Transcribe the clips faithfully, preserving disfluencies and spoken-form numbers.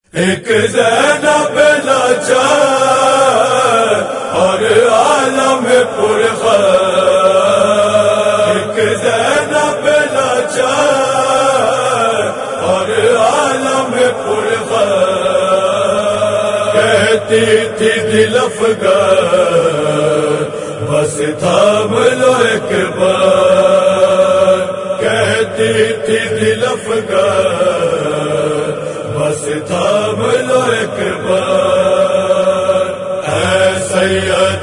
ایک زینب لاچار اور عالم پرخار، ایک زینب لاچار اور عالم پرخار، کہتی تھی دل افگار بس تھام لو ایک بار، کہتی تھی دل افگار بس تھام لو ایک بار، اے سید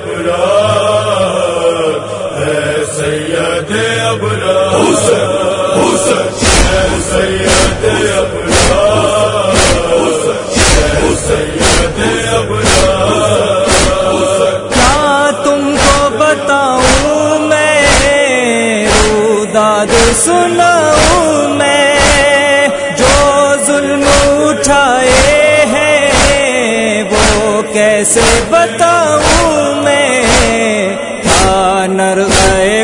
ابرار، اے سید ابرار، حسین حسین، اے سید ابرار، اے سید ابرار، کیا تم کو بتاؤں میں، روداد سناؤں میں، اٹھائے ہیں وہ کیسے بتاؤں میں، تھا نرغہ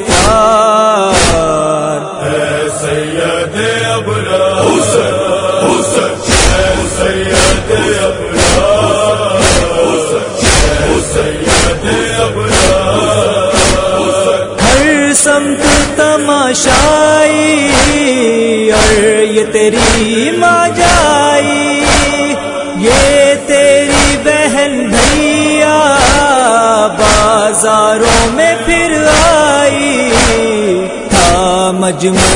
کفار، اے سید ابرار، حسین حسین، اے سید ابرار، اے سید ابرار، ہر سمت تماشائی اور یہ تیری ماں جائی، یہ تیری بہن بھیا بازاروں میں پھر آئی، تھا مجمع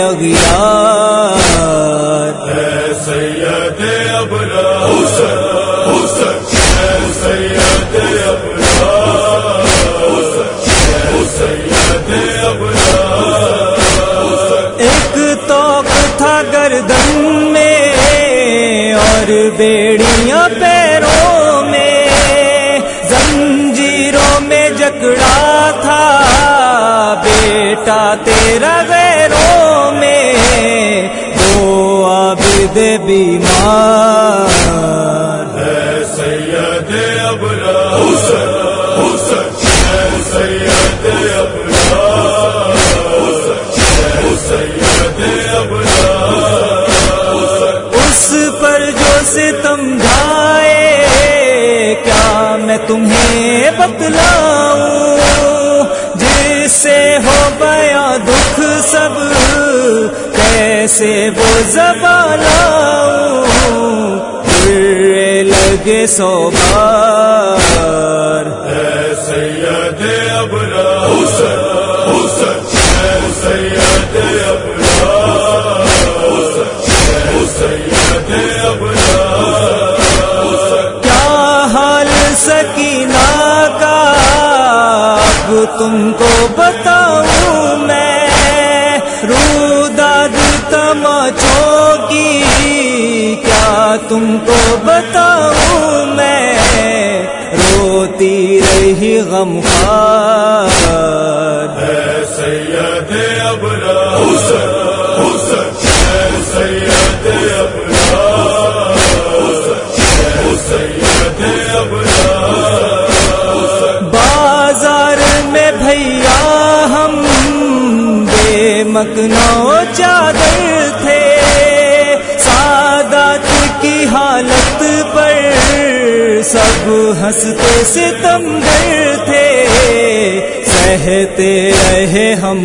اغیار، اے سید ابرار، حسین حسین، اے سید ابرار، اے سید ابرار، ایک توق تھا گردن میں اور بیڑیاں پیروں میں، زنجیروں میں جکڑا تھا بیٹا تیرا غیروں میں، وہ عابد بیمار، اے سید ابرار، حسین حسین، اے سید ابرار، اے سید ابرار، اس پر جو ستم ڈھائے کیا میں تمہیں بتلاؤں، جس سے ہو بیاں دکھ سب کیسے وہ زباں لاؤں، پھر لگے سو بار، اے سید ابرار، حسین حسین، اے سید ابرار، اے سید ابرار، کیا حال سکینہ کا اب تم کو بتاؤں میں، روداد تماچوں کی کیا تم کو بتاؤں میں، روتی رہی غمخوار، اے سید ابرار، حسین حسین، اے سید ابرار، اے سید ابرار، بازار میں بھیا ہم بے مکنو چادر تھے، سادات کی حالت پر سب ہنستے ستمگر تھے، سہتے رہے ہم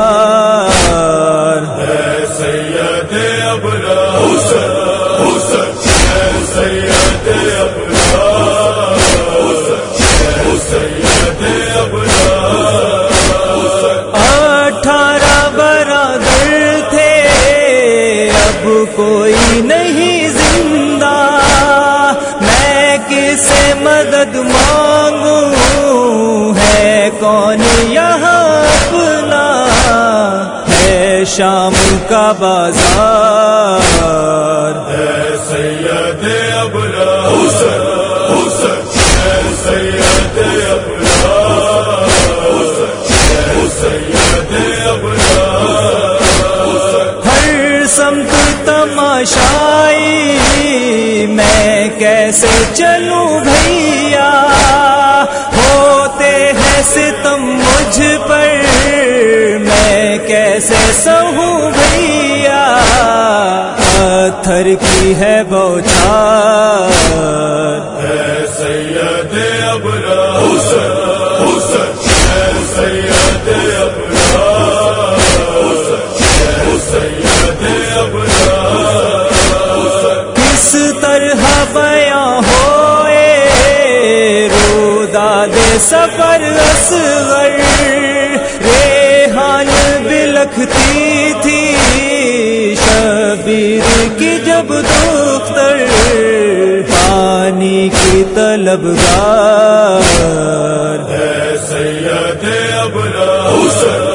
وار، اے سید ابرار، حسین حسین، اے سید ابرار، اے سید ابرار، اٹھارہ برادر تھے اب کوئی نہیں زندہ، میں کس سے مدد مانگوں، ہے کون یہاں اپنا، ہے شام کا بازار، اے سید ابرار، حسین حسین، اے سید ابرار، اے سید ابرار، ہر سمت تماشائی میں کیسے چلوں بھیا، ہوتے ہیں ستم مجھ پر میں کیسے سہوں بھیا، پتھر کی ہے بوچھار، اے سید ابرار حسین حسین اے سید ابرار حسین اے سید ابرار کس طرح بیاں ہوئے روداد سفر اصغر، ریحان بلکھتی تھی شبیر کی جب دختر، پانی کی طلبگار، اے سید ابرار حسین